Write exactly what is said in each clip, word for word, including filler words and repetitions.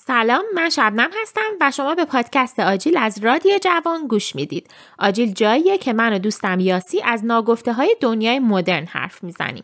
سلام، من شبنم هستم و شما به پادکست آجیل از رادیو جوان گوش میدید. آجیل جاییه که من و دوستم یاسی از ناگفته های دنیای مدرن حرف میزنیم.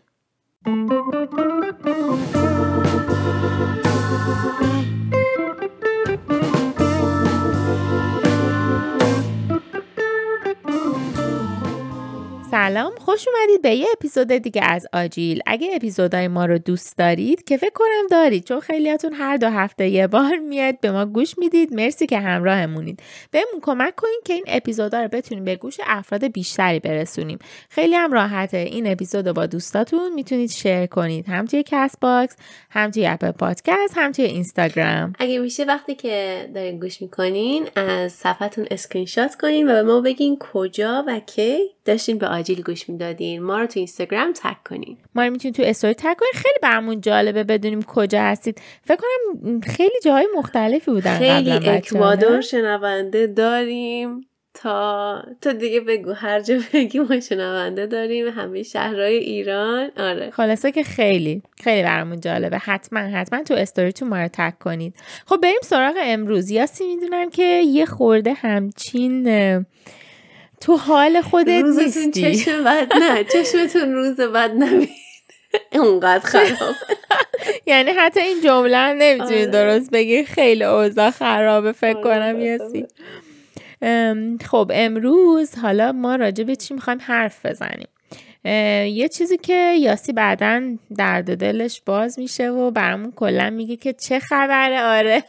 سلام، خوش اومدید به یه اپیزود دیگه از آجیل. اگه اپیزودهای ما رو دوست دارید که فکر کنم دارید، چون خیلیاتون هر دو هفته یه بار میاد به ما گوش میدید، مرسی که همراهمونید. بهمون کمک کنین که این اپیزودا رو بتونیم به گوش افراد بیشتری برسونیم. خیلی هم راحته. این اپیزود رو با دوستاتون میتونید شیر کنید، هم توی کست باکس، هم توی اپ پادکست، هم توی اینستاگرام. اگه میشه وقتی که دارین گوش میکنین از صفحتون اسکرین شات کنین و به ما بگین کجا و کی داشتین به آجیل گوش میدادین. ما رو تو اینستاگرام تگ کنین. ما رو میتونید تو استوری تگ کنین. خیلی برامون جالبه بدونیم کجا هستید. فکر کنم خیلی جاهای مختلفی بودن قبلا. خیلی اکوادور شنونده داریم، تا تا دیگه بگو هر جا بگی ما شنونده داریم، همه شهرهای ایران. آره خلاصه که خیلی خیلی برامون جالبه. حتما حتما تو استوریتون ما رو تگ کنید. خب بریم سراغ امروز. یاسی میدونم که یه خورده همچین تو حال خودت نیستی. روزتون چشم بد نه چشمتون روز بد نبید اونقدر خراب. یعنی حتی این جمله هم نمیتونی درست بگی، خیلی اوضاع خرابه فکر کنم یاسی. خب امروز حالا ما راجع به چی میخوایم حرف بزنیم؟ یه چیزی که یاسی بعدن درد و دلش باز میشه و برامون کلا میگه که چه خبره. آره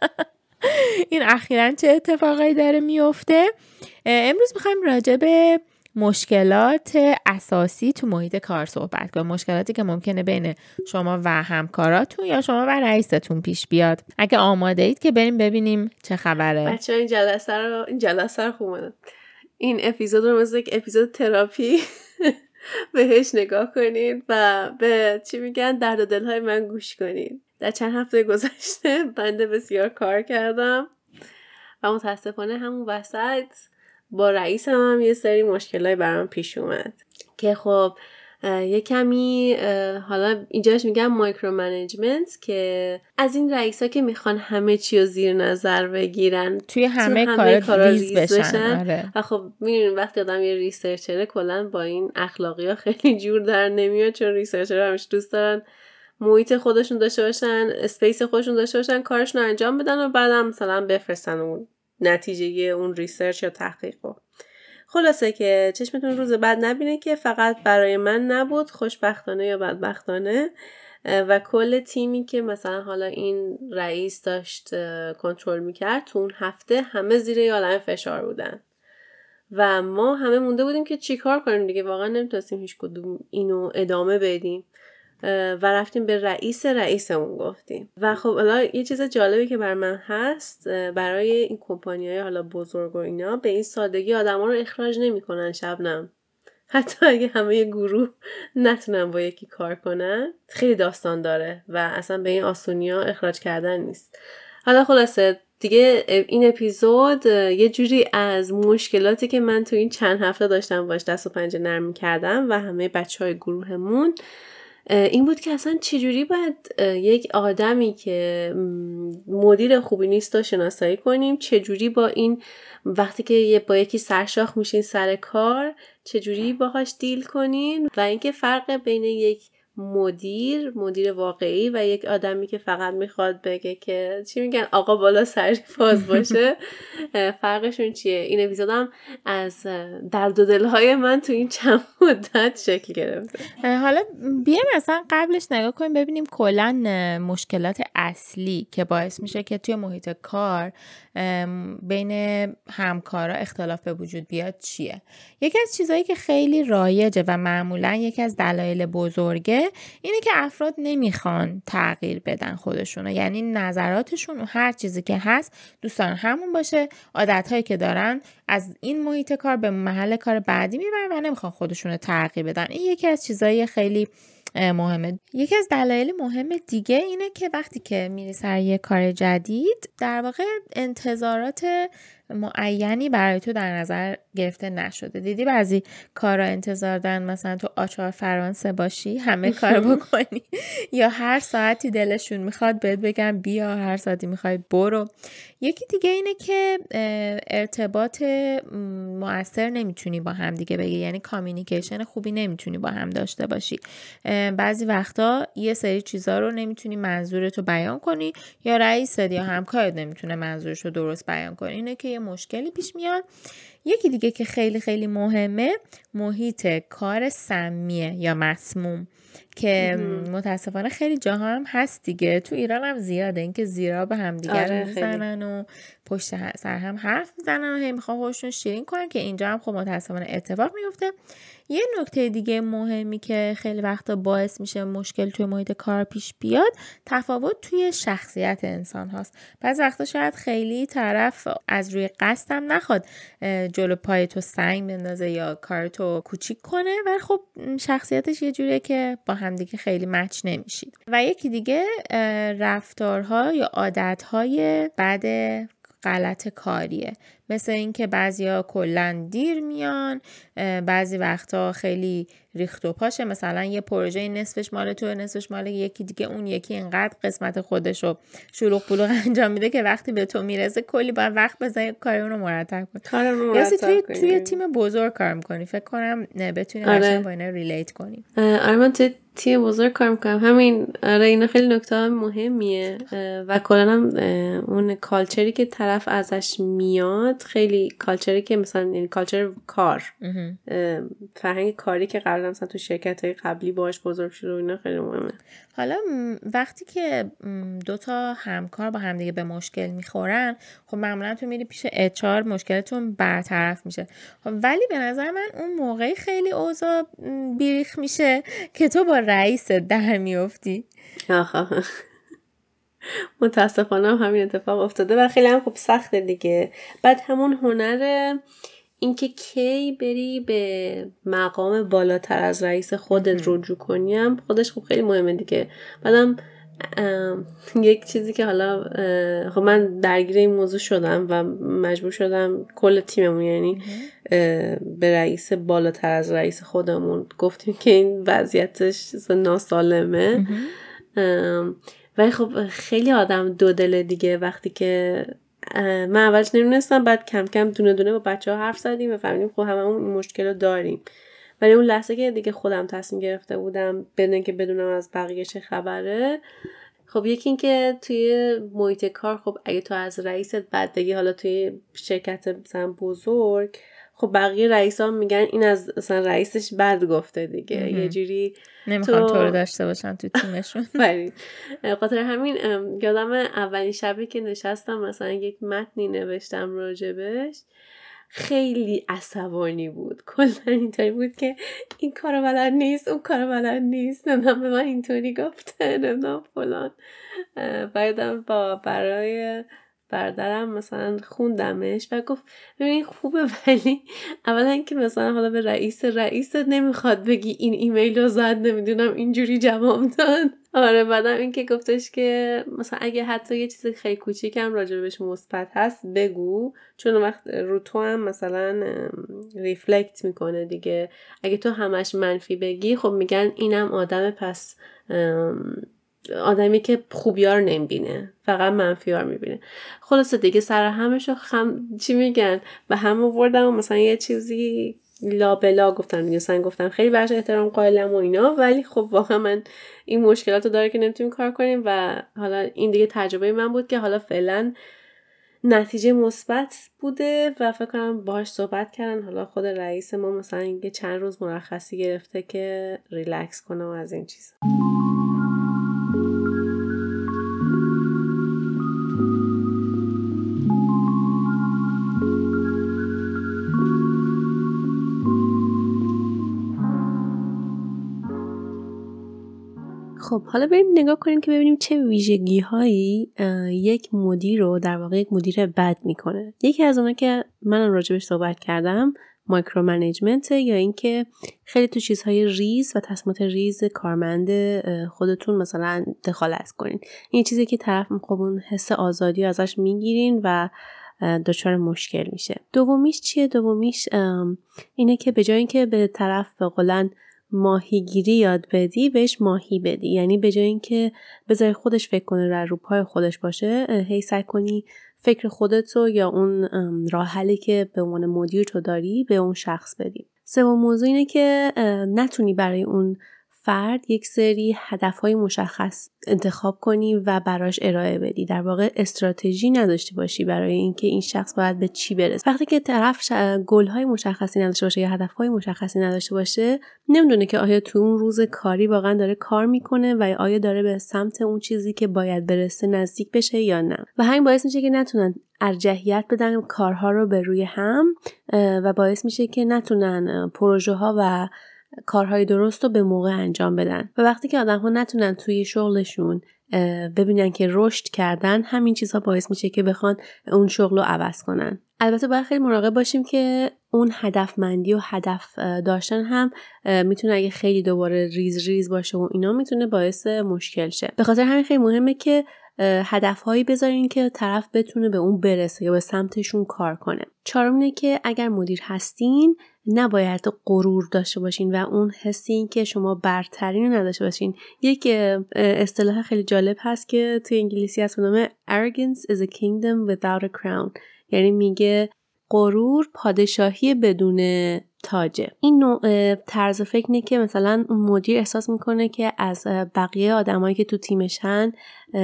این اخیراً چه اتفاقایی داره میفته. امروز میخوایم راجع به مشکلات اساسی تو محیط کار صحبت کنیم. مشکلاتی که ممکنه بین شما و همکاراتون یا شما و رئیستون پیش بیاد. اگه آماده اید که بریم ببینیم چه خبره. بچه‌ها این جلسه رو این جلسه رو خوبه. این اپیزود رو مثل یک اپیزود تراپی بهش نگاه کنید و به چی میگن درد و دلهای من گوش کنید. در چند هفته گذشته بنده بسیار کار کردم و متاسفانه همون وسط با رئیسم هم یه سری مشکلای برام پیش اومد که خب یه کمی حالا اینجاش میگم مایکرو منیجمنت، که از این رئیسا که میخوان همه چی رو زیر نظر بگیرن، توی همه, همه کارا ریز بشن, بشن. آره. و خب میبینیم وقتی آدم یه ریسرچره کلا با این اخلاقی ها خیلی جور در نمیاد، چون ریسرچر همیشه دوست دارن محیط خودشون داشته باشن، اسپیس خودشون داشته باشن، کارشون رو انجام بدن و بعدم مثلا بفرستن اون نتیجه اون ریسرچ یا تحقیق رو. خلاصه که چشمتون روز بعد نبینه که فقط برای من نبود، خوشبختانه یا بدبختانه، و کل تیمی که مثلا حالا این رئیس داشت کنترل میکرد تو اون هفته همه زیر یه عالمه فشار بودن و ما همه مونده بودیم که چی کار کنیم دیگه. واقعا نمیتونستیم هیچ کدوم اینو ادامه بدیم و رفتیم به رئیس رئیسمون گفتیم. و خب حالا یه چیز جالبی که بر من هست، برای این کمپانی‌های حالا بزرگ و اینا به این سادگی آدما رو اخراج نمی‌کنن شبنم. حتی اگه همه گروه نتونن با یکی کار کنن، خیلی داستان داره و اصلا به این آسونیا اخراج کردن نیست. حالا خلاصه دیگه این اپیزود یه جوری از مشکلاتی که من تو این چند هفته داشتم باش دست و پنجه نرم می‌کردم و همه بچه‌های گروهمون، این بود که اصلا چجوری باید یک آدمی که مدیر خوبی نیست رو شناسایی کنیم، چجوری با این وقتی که با یکی سرشاخ میشین سر کار چجوری باهاش دیل کنین، و اینکه فرق بین یک مدیر مدیر واقعی و یک آدمی که فقط میخواد بگه که چی میگن آقا بالا سری فاز باشه فرقشون چیه. این اپیزودم از درد و دلهای من تو این چند مدت شکل گرفته. حالا بیایم مثلا قبلش نگاه کنیم ببینیم کلا مشکلات اصلی که باعث میشه که توی محیط کار بین همکارا اختلاف به وجود بیاد چیه. یکی از چیزایی که خیلی رایجه و معمولا یکی از دلایل بزرگه اینه که افراد نمیخوان تغییر بدن خودشونو، یعنی نظراتشون و هر چیزی که هست دوستان همون باشه، عادتهایی که دارن از این محیط کار به محل کار بعدی میبرن و نمیخوان خودشونو تغییر بدن. این یکی از چیزایی خیلی مهمه. یکی از دلایل مهم دیگه اینه که وقتی که میری سر یه کار جدید در واقع انتظارات معینی برای تو در نظر گرفته نشده. دیدی بعضی کارا انتظار دارن مثلا تو آچار فرانسه باشی همه کار بکنی یا هر ساعتی دلشون میخواد بهت بگم بیا، هر ساعتی میخوای برو. یکی دیگه اینه که ارتباط مؤثر نمیتونی با هم دیگه بگی، یعنی کامیونیکیشن خوبی نمیتونی با هم داشته باشی. بعضی وقتا یه سری چیزا رو نمیتونی منظورتو بیان کنی یا رئیست یا همکارت نمیتونه منظورشو درست بیان کنه، اینه که یه مشکلی پیش میاد. یکی دیگه که خیلی خیلی مهمه محیط کار سمیه یا مسموم که متاسفانه خیلی جاها هم هست دیگه، تو ایران هم زیاده این که زیرا به هم دیگر آره میزنن و پشت سر هم حرف میزنن و هی میخوان خودشون شیرین کنن که اینجا هم خب متاسفانه اتفاق میفته. یه نکته دیگه مهمی که خیلی وقتا باعث میشه مشکل توی محیط کار پیش بیاد تفاوت توی شخصیت انسان هاست. بعضی وقتا شاید خیلی طرف از روی قصد هم نخواد جلو پای تو سنگ بندازه یا کارتو کوچیک کنه، ولی خب شخصیتش یه جوریه که با همدیگه خیلی مچ نمیشید. و یکی دیگه رفتارها یا عادتهای بد غلط کاریه، مثل این که بعضیا کلن دیر میان، بعضی وقتا خیلی ریخت و پاشه، مثلا یه پروژه نصفش مال تو نصفش مال یکی دیگه، اون یکی اینقدر قسمت خودشو شلوغ پلوغ انجام میده که وقتی به تو میرسه کلی باید وقت بزنی کار اونو مرتب کنی. یا توی توی تیم بزرگ کار میکنی، فکر کنم بتونی قشنگ با اینا ریلیت کنی. آره من توی تیم بزرگ کار میکنم، همین آره اینا خیلی نکته مهمیه و کلا هم اون کالچری که طرف ازش میاد خیلی کالچری که مثلا یعنی کالچر کار فرهنگ کاری که قبلا مثلا تو شرکت‌های قبلی باهاش بزرگ شده و اینا خیلی مهمه. حالا وقتی که دو تا همکار با هم دیگه به مشکل میخورن خب معمولا تو میری پیش اچ آر مشکلتون برطرف میشه، ولی به نظر من اون موقعی خیلی اوضاع بیریخ میشه که تو با رئیست در میفتی. آها متاسفانه هم همین اتفاق افتاده و خیلی هم خب سخته دیگه. بعد همون هنر اینکه کی بری به مقام بالاتر از رئیس خودت رجوع کنیم خودش خب خیلی مهمه دیگه. بعدم یک چیزی که حالا خب من درگیر این موضوع شدم و مجبور شدم کل تیممون یعنی به رئیس بالاتر از رئیس خودمون گفتیم که این وضعیتش ناسالمه. ولی خب خیلی آدم دو دله دیگه. وقتی که من اولش نمیدونستم، بعد کم کم دونه دونه با بچه ها حرف زدیم و فهمیدیم خب هممون این مشکل رو داریم. ولی اون لحظه که دیگه خودم تصمیم گرفته بودم بدون که بدونم از بقیه چه خبره، خب یکی این که توی محیط کار خب اگه تو از رئیست بد بگی، حالا توی شرکت مثلا بزرگ خب بقیه رئیسا میگن این از مثلا رئیسش بد گفته دیگه، یه جوری نمیخوان تو رو داشته باشن تو تیمشون. ولی خاطر همین یادم اولین شبی که نشستم مثلا یک متنی نوشتم راجبش خیلی عصبانی بود. کلا اینطوری بود که این کارو بلد نیست، اون کارو بلد نیست، نمیدونم به من اینطوری گفته، نمیدونم فلان. بعدم با برای برادرم مثلا خوندمش و گفت ببین خوبه، ولی اولا که مثلا حالا به رئیس رئیست نمیخواد بگی این ایمیل رو زد نمیدونم اینجوری جواب داد. آره بعدم این که گفتش که مثلا اگه حتی یه چیز خیلی کوچیکم راجبش مثبت هست بگو، چون وقت رو تو هم مثلا ریفلکت میکنه دیگه. اگه تو همش منفی بگی خب میگن اینم آدم پس آدمی که خوبیار نمیبینه، فقط منفیار میبینه. خلاصه دیگه سر همشو خم چی میگن و هم آوردم و مثلا یه چیزی لا بلا گفتم دیگه، مثلا گفتم خیلی برش احترام قائلم و اینا، ولی خب واقعا من این مشکلاتو داره که نمیتونیم کار کنیم و حالا این دیگه تجربه من بود که حالا فعلا نتیجه مثبت بوده و فکر کنم باهاش صحبت کردن. حالا خود رئیس ما مثلا اینکه چند روز مرخصی گرفته که ریلکس کنه و از این چیزا. خب حالا بریم نگاه کنیم که ببینیم چه ویژگی هایی یک مدیر رو در واقع یک مدیر بد میکنه. یکی از اونها که من راجبش صحبت کردم مایکرو منیجمنت یا اینکه خیلی تو چیزهای ریز و تصمیمات ریز کارمند خودتون مثلا دخالت کنین. این چیزی که طرف خب اون حس آزادی ازش میگیرین و دچار مشکل میشه. دومیش چیه؟ دومیش اینه که به جای اینکه به طرف فقط ماهیگیری یاد بدی، بهش ماهی بدی. یعنی به جای اینکه بذاری خودش فکر کنه رو پای خودش باشه، هی سعی کنی فکر خودتو یا اون راه حلی که به عنوان مدیر تو داری به اون شخص بدی. سوم موضوع اینه که نتونی برای اون فرد یک سری هدفهای مشخص انتخاب کنی و براش ارائه بدی. در واقع استراتژی نداشته باشی برای اینکه این شخص باید به چی برسه. وقتی که طرف گل‌های مشخصی نداشته باشه یا هدفهای مشخصی نداشته باشه، نمیدونه که آیا تو اون روز کاری واقعا داره کار میکنه و آیا داره به سمت اون چیزی که باید برسه نزدیک بشه یا نه. و همین باعث میشه که نتونن ارجحیت بدن کارها رو به روی هم و باعث میشه که نتونن پروژه ها و کارهای درست رو به موقع انجام بدن. و وقتی که آدم ها نتونن توی شغلشون ببینن که رشد کردن، همین چیزها باعث میشه که بخوان اون شغل رو عوض کنن. البته باید خیلی مراقب باشیم که اون هدفمندی و هدف داشتن هم میتونه اگه خیلی دوباره ریز ریز باشه و اینا میتونه باعث مشکل شه. به خاطر همین خیلی مهمه که هدفهایی بذارین که طرف بتونه به اون برسه یا به سمتشون کار کنه. چهارم اینه که اگر مدیر هستین نباید غرور داشته باشین و اون حسی این که شما برترین رو نداشته باشین. یک اصطلاح خیلی جالب هست که توی انگلیسی هست به نام Arrogance is a kingdom without a crown. یعنی میگه غرور پادشاهی بدون تاجه. این نوع طرز فکر اینه که مثلا اون مدیر احساس میکنه که از بقیه آدمایی که تو تیمشن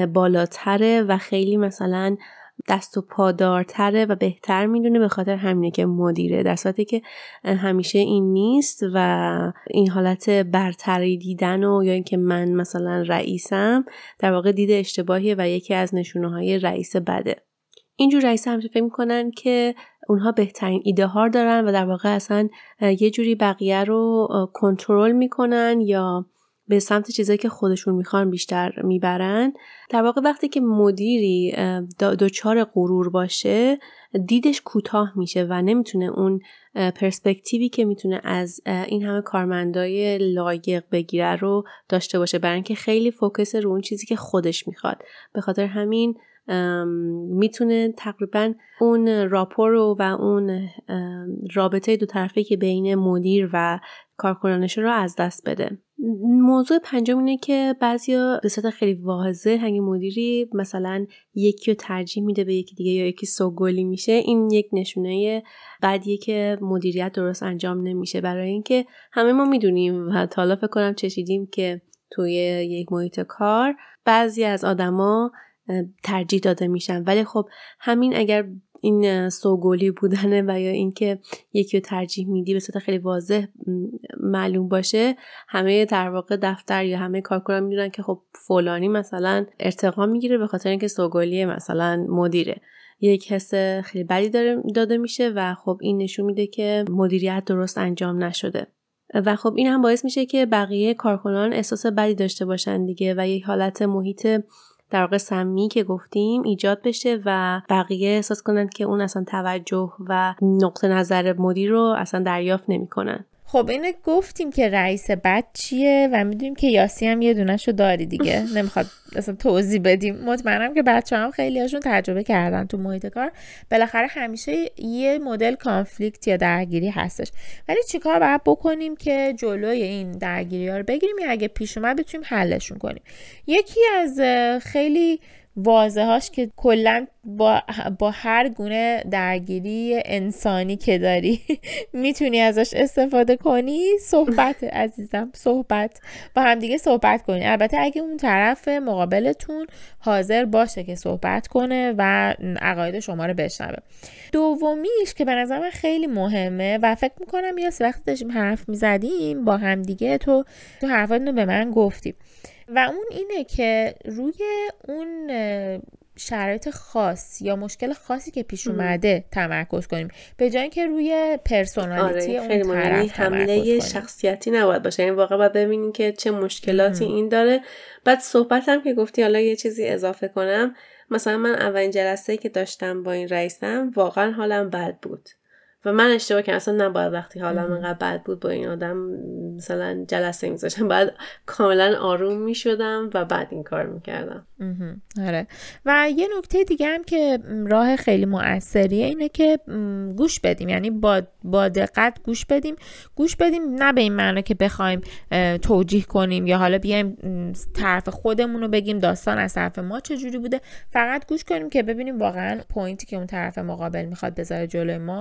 بالاتره و خیلی مثلا دست و پادارتره و بهتر میدونه، به خاطر همینه که مدیره، در صورتی که همیشه این نیست و این حالت برتری دیدن و یا اینکه من مثلا رئیسم در واقع دید اشتباهیه و یکی از نشونه های رئیس بده. اینجور رئیس همیشه فکر میکنن که اونها بهترین ایده ها دارن و در واقع اصلا یه جوری بقیه رو کنترل میکنن یا به سمت چیزایی که خودشون میخوان بیشتر میبرن. در واقع وقتی که مدیری دوچار غرور باشه، دیدش کوتاه میشه و نمیتونه اون پرسپکتیوی که میتونه از این همه کارمندای لایق بگیره رو داشته باشه، برای اینکه خیلی فوکس رو اون چیزی که خودش میخواد. به خاطر همین میتونه تقریبا اون راپور و اون رابطه دو طرفه که بین مدیر و کارکنانش رو از دست بده. موضوع پنجم اینه که بعضیا به صورت خیلی واضح اگه مدیری مثلا یکی رو ترجیح میده به یکی دیگه یا یکی سوگلی میشه، این یک نشونه بدیه که مدیریت درست انجام نمیشه. برای اینکه همه ما میدونیم و تا حالا فکر کنم چشیدیم که توی یک محیط کار بعضی از آدما ترجیح داده میشن، ولی خب همین اگر این سوگلی بودنه و یا اینکه یکی رو ترجیح میدی به صورت خیلی واضح معلوم باشه، همه در واقع دفتر یا همه کارکنان میدونن که خب فلانی مثلا ارتقا میگیره به خاطر اینکه سوگلی مثلا مدیره. یک حس خیلی بدی داره داده میشه و خب این نشون میده که مدیریت درست انجام نشده و خب این هم باعث میشه که بقیه کارکنان احساس بدی داشته باشن دیگه و یک حالت محیط در واقع سمی که گفتیم ایجاد بشه و بقیه احساس کنن که اون اصلا توجه و نقطه نظر مدیر رو اصلا دریافت نمی کنن. خب اینه گفتیم که رئیس بد چیه و میدونیم که یاسی هم یه دونه‌شو داری دیگه، نمیخواد اصلا توضیح بدیم. مطمئنم که بچه‌ها هم خیلی هاشون تجربه کردن تو محیط کار. بالاخره همیشه یه مدل کانفلیکت یا درگیری هستش، ولی چیکار باید بکنیم که جلوی این درگیری‌ها رو بگیریم یا اگه پیش اومد بتونیم حلشون کنیم؟ یکی از خیلی واضحاش که کلا با, با هر گونه درگیری انسانی که داری میتونی ازش استفاده کنی، صحبت عزیزم، صحبت با هم دیگه صحبت کنی. البته اگه اون طرف مقابلتون حاضر باشه که صحبت کنه و عقاید شما رو بشنوه. دومیش که به نظر من خیلی مهمه و فکر میکنم یا وقتی داشتیم حرف میزدیم با هم دیگه تو تو حرفاتونو به من گفتیم و اون اینه که روی اون شرایط خاص یا مشکل خاصی که پیش اومده تمرکز کنیم به جای اینکه روی پرسونالیتی آره، اون طرف حمله شخصیتی نباید باشه. یعنی واقعا باید ببینیم که چه مشکلاتی ام. این داره. بعد صحبتم که گفتی حالا یه چیزی اضافه کنم، مثلا من اولین جلسه که داشتم با این رئیسم واقعا حالم بد بود و من اشتباه کردم، اصلا نباید وقتی حالم انقدر بد بود با این آدم مثلا جلسه میذاشتم، بعد کاملا آروم میشدم و بعد این کار میکردم. آره. و یه نکته دیگه هم که راه خیلی مؤثریه اینه که گوش بدیم، یعنی با با دقت گوش بدیم. گوش بدیم نه به این معنی که بخوایم توجیه کنیم یا حالا بیایم طرف خودمون رو بگیم داستان از طرف ما چجوری بوده، فقط گوش کنیم که ببینیم واقعا پوینتی که اون طرف مقابل میخواد بذاره جلوی ما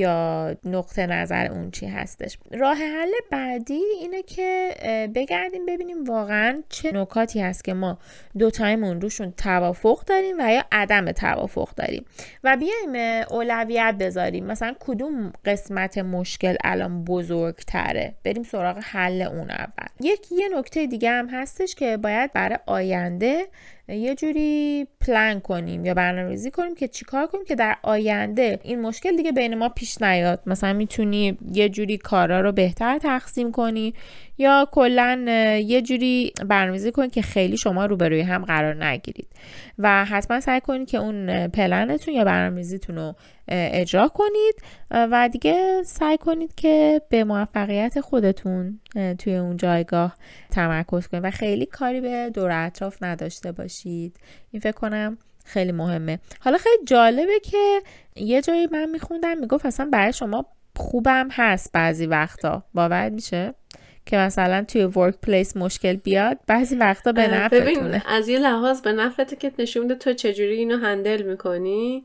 یا نقطه نظر اون چی هستش. راه حل بعدی اینه که بگردیم ببینیم واقعا چه نکاتی هست که ما دو تایمون روشون توافق داریم و یا عدم توافق داریم و بیایم اولویت بذاریم، مثلا کدوم قسمت مشکل الان بزرگتره، بریم سراغ حل اون اول. یک یه نکته دیگه هم هستش که باید برای آینده یه جوری پلان کنیم یا برنامه‌ریزی کنیم که چیکار کنیم که در آینده این مشکل دیگه بین ما پیش نیاد. مثلا میتونی یه جوری کارا رو بهتر تقسیم کنی یا کلاً یه جوری برنامه‌ریزی کنید که خیلی شما روبروی هم قرار نگیرید و حتما سعی کنید که اون پلنتون یا برنامه‌ریزیتون رو اجرا کنید و دیگه سعی کنید که به موفقیت خودتون توی اون جایگاه تمرکز کنید و خیلی کاری به دور اطراف نداشته باشید. این فکر کنم خیلی مهمه. حالا خیلی جالبه که یه جایی من میخوندم میگفت اصلا برای شما خوبم هست بعضی وقتا، باور میشه که مثلا توی ورک پلیس مشکل بیاد بعضی وقتا به نفعتونه. ببین از یه لحاظ به نفعته که نشون میده تو چجوری اینو هندل میکنی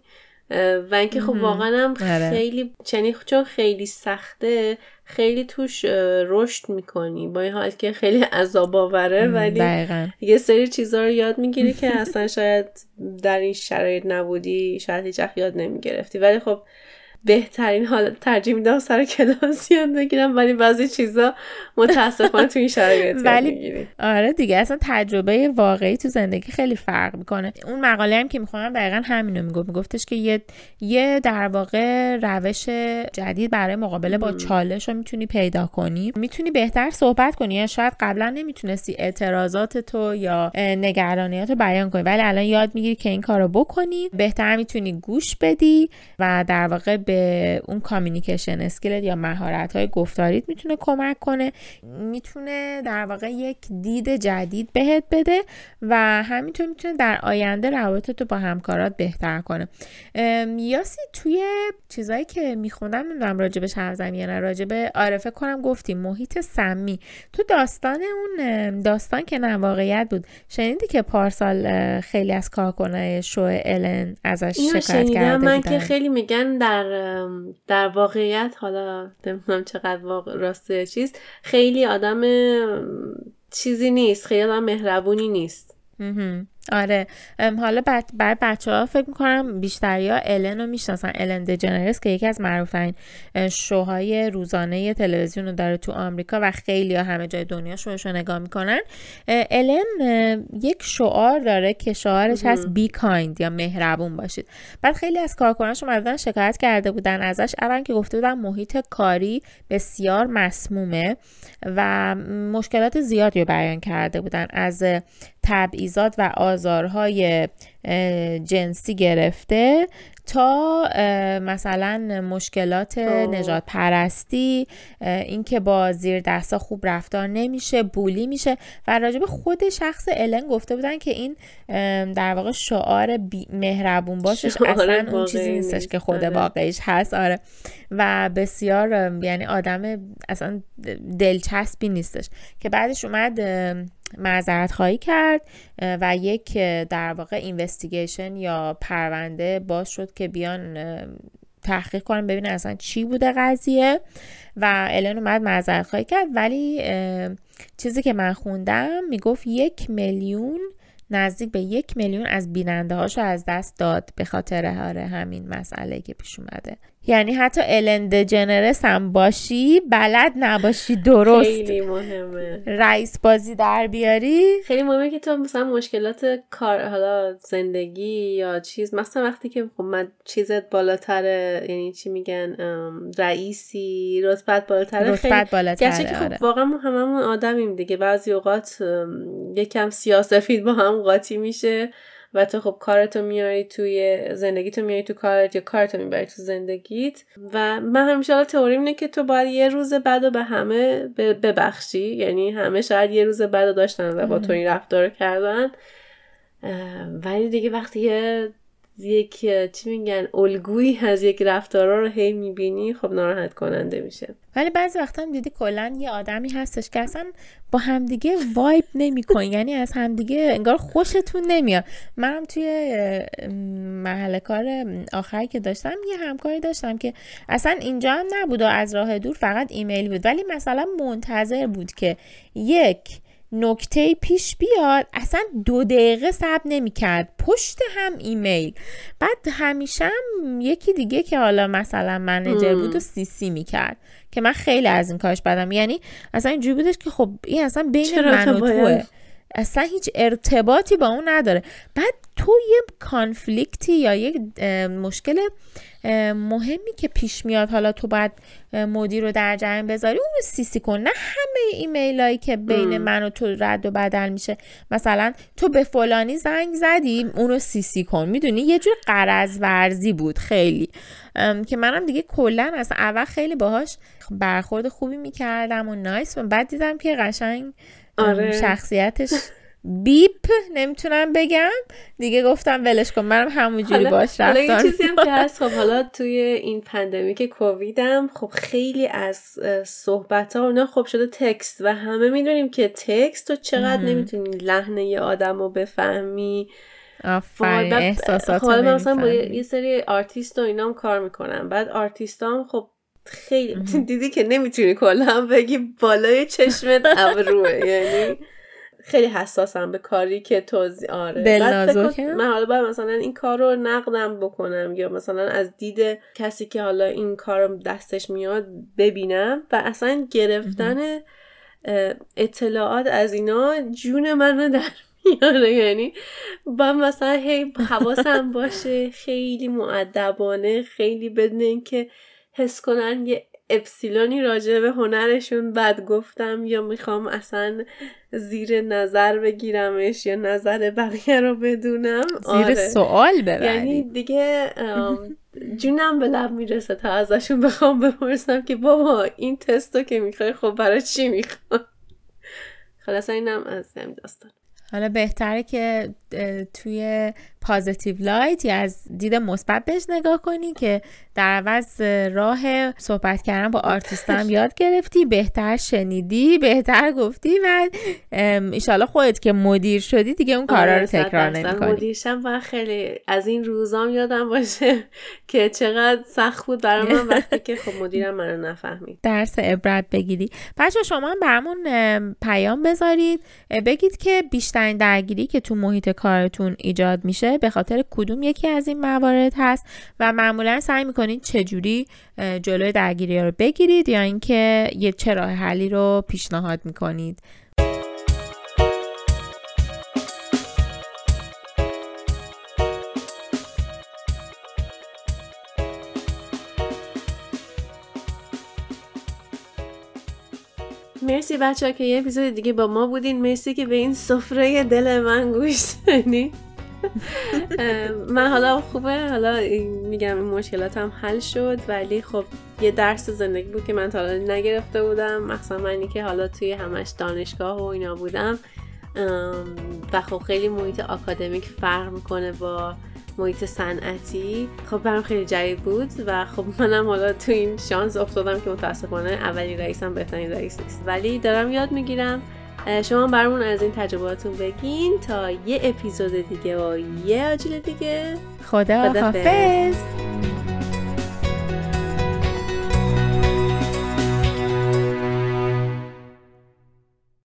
و اینکه خب واقعا هم خیلی چنین چون خیلی سخته خیلی توش رشد میکنی، با این حال که خیلی عذاب آوره ولی دقیقاً. یه سری چیزا رو یاد میگیری که اصلا شاید در این شرایط نبودی، شاید هیچ وقت یاد نمیگرفتی. ولی خب بهترین حالت ترجیح میدم سر کلاس یاد بگیرم، ولی بعضی چیزا متاسفانه تو این شرایط یاد میگیری. آره دیگه اصلا تجربه واقعی تو زندگی خیلی فرق میکنه. اون مقاله هم که میخونم دقیقاً همینو میگفت، میگفتش که یه یه در واقع روش جدید برای مقابله با چالش رو میتونی پیدا کنی، میتونی بهتر صحبت کنی. یا شاید قبلا نمیتونستی اعتراضات تو یا نگرانیات رو بیان کنی ولی الان یاد میگیری که این کارو بکنی، بهتر میتونی گوش بدی و در واقع به اون کامیونیکیشن اسکیلت یا مهارت‌های گفتاریت میتونه کمک کنه، میتونه در واقع یک دید جدید بهت بده و همینطور میتونه در آینده روابطت رو با همکارات بهتر کنه. یاسی توی چیزایی که میخوندم نمیدونم راجبش حرف زدیم یا نه، راجب عارفه کنم گفتیم محیط سمی، تو داستان اون داستان که نه واقعیت بود شنیدی که پارسال خیلی از کارکنای شو الن ازش شکایت کرده بودن؟ من که خیلی میگن در در واقعیت، حالا نمیدونم چقدر واقع راسته چیز، خیلی آدم چیزی نیست، خیلی آدم مهربونی نیست. آره حالا برای بچه ها فکر میکنم بیشتری ها الن رو میشناسن، الن دژنرس که یکی از معروفین شوهای روزانه تلویزیون رو داره تو آمریکا و خیلی ها همه جای دنیا شوهش رو نگاه میکنن. الن یک شعار داره که شعارش هست بی کایند یا مهربون باشید. بعد خیلی از کارکنانش اومدن شکایت کرده بودن ازش، اول که گفته بودن محیط کاری بسیار مسمومه و مشکلات زیادی رو بیان کرده بودن، از تبعیضات و آزارهای جنسی گرفته تا مثلا مشکلات نژاد پرستی، این که با زیر دستا خوب رفتار نمیشه، بولی میشه و راجب خود شخص الن گفته بودن که این در واقع شعار مهربون باشش اصلا اون چیزی نیستش که خود واقعیش هست. آره و بسیار یعنی آدم اصلا دلچسبی نیستش که بعدش اومد معذرت خواهی کرد و یک در واقع اینوستیگیشن یا پرونده باز شد که بیان تحقیق کنن ببینن اصلا چی بوده قضیه و الان اومد معذرت خواهی کرد. ولی چیزی که من خوندم میگفت یک میلیون نزدیک به یک میلیون از بیننده هاشو از دست داد به خاطر همین مسئله که پیش اومده. یعنی حتی الن دژنرس هم باشی بلد نباشی درست خیلی مهمه رئیس بازی در بیاری، خیلی مهمه که تو مثلا مشکلات کار حالا زندگی یا چیز، مثلا وقتی که خب من چیزت بالاتره، یعنی چی میگن رئیسی رتبت بالاتره، رتبت بالاتره گرچه که خب واقعا ما هممون آدمیم دیگه، بعضی اوقات یکم سیاه‌سفید با هم قاطی میشه و تو خب کارتو میاری توی زندگیتو میاری تو کارت یا کارتو میبری تو زندگیت. و من همیشه حالا تئوریم اینه که تو باید یه روز بعدو به همه ببخشی، یعنی همه شاید یه روز بعدو داشتن و با تو این رفتار کردن، ولی دیگه وقتی یه یک چی میگن الگویی از یک رفتارا رو هی میبینی خب ناراحت کننده میشه. ولی بعضی وقتا هم دیدی کلا یه آدمی هستش که اصلا با همدیگه وایب نمی‌کنی، یعنی از همدیگه انگار خوشتون نمیاد. منم توی محل کار آخری که داشتم یه همکاری داشتم که اصلا اینجا هم نبود و از راه دور فقط ایمیل بود، ولی مثلا منتظر بود که یک نکته پیش بیاد، اصلا دو دقیقه صبر نمی کرد، پشت هم ایمیل. بعد همیشه هم یکی دیگه که حالا مثلا منیجر بود و سی سی می کرد که من خیلی از این کارش بدم. یعنی اصلا اینجوری بودش که خب این اصلا بین من و توه، اصلا هیچ ارتباطی با اون نداره. بعد تو یه کانفلیکتی یا یک مشکل مهمی که پیش میاد، حالا تو باید مدیر رو در جریان بذاری، اون رو سی سی کن، نه همه ایمیل هایی که بین ام. من و تو رد و بدل میشه. مثلا تو به فلانی زنگ زدی، اون رو سی سی کن. میدونی یه جور غرض ورزی بود خیلی، که منم دیگه کلا از اول خیلی باهاش برخورد خوبی میکردم و نایس، بعد دیدم که قشنگ آره. شخصیتش بیپ نمیتونم بگم دیگه، گفتم ولش کن، منم همونجوری باش رفتار. حالا یه چیزی هم که هست، خب حالا توی این پندمیک کوویدم خب خیلی از صحبت ها اونا خب شده تکست و همه میدونیم که تکست تو چقدر نمیتونی لحن یه آدم رو بفهمی. آفرین، احساسات رو نمیفهمی. حالا مثلا با یه سری آرتیست و اینا هم کار میکنم، بعد آرتیست هم خب خیلی دیدی که نمیتونی کلا بگی بالای چشمت ابروه، یعنی خیلی حساسم به کاری که توضیح آره. دل نازکه. من حالا باید مثلا این کار رو نقدم بکنم یا مثلا از دید کسی که حالا این کار رو دستش میاد ببینم و اصلا گرفتن اطلاعات از اینا جون من رو در میاره. یعنی با مثلا هی حواسم باشه، خیلی مؤدبانه، خیلی بدون اینکه حس کنن یه اپسیلونی راجع به هنرشون بد گفتم یا میخوام اصلا زیر نظر بگیرمش یا نظر بقیه رو بدونم. زیر آره. سوال ببری. یعنی دیگه جونم به لب میرسه تا ازشون بخوام بپرسم که بابا این تستو که میخوای خب برای چی میخوای. خلاص اینم از این داستان. حالا بهتره که توی پازیتیو لایت یا از دید مثبت بهش نگاه کنی که در عوض راه صحبت کردن با آرتیستم یاد گرفتی، بهتر شنیدی، بهتر گفتی و انشالله خودت که مدیر شدی دیگه اون کارا رو تکرار نمی‌کنی. مدیرشم و خیلی از این روزام یادم باشه که چقدر سخت بود برای من وقتی که خب مدیرم منو نفهمید. درس عبرت بگیری. بچه‌ها شما هم برامون پیام بذارید، بگید که بیشترین درگیری که تو محیط کارتون ایجاد میشه به خاطر کدوم یکی از این موارد هست و معمولا سعی میکنید چجوری جلوی درگیری رو بگیرید یا اینکه یه چه راه حلی رو پیشنهاد میکنید. مرسی بچه ها که یه اپیزود دیگه با ما بودین. مرسی که به این سفره دل من گوش دادین. من حالا خوبه، حالا میگم این مشکلاتم حل شد، ولی خب یه درس زندگی بود که من تا حالا نگرفته بودم، مخصوصا منی که حالا توی همش دانشگاه و اینا بودم و خب خیلی محیط آکادمیک فرق میکنه با محیط صنعتی. خب برام خیلی جدید بود و خب منم حالا تو این شانس افتادم که متاسفانه اولین رئیسم بهترین رئیس نیست، ولی دارم یاد میگیرم. شما برامون از این تجرباتون بگین تا یه اپیزود دیگه و یه آجیل دیگه. خدا حافظ.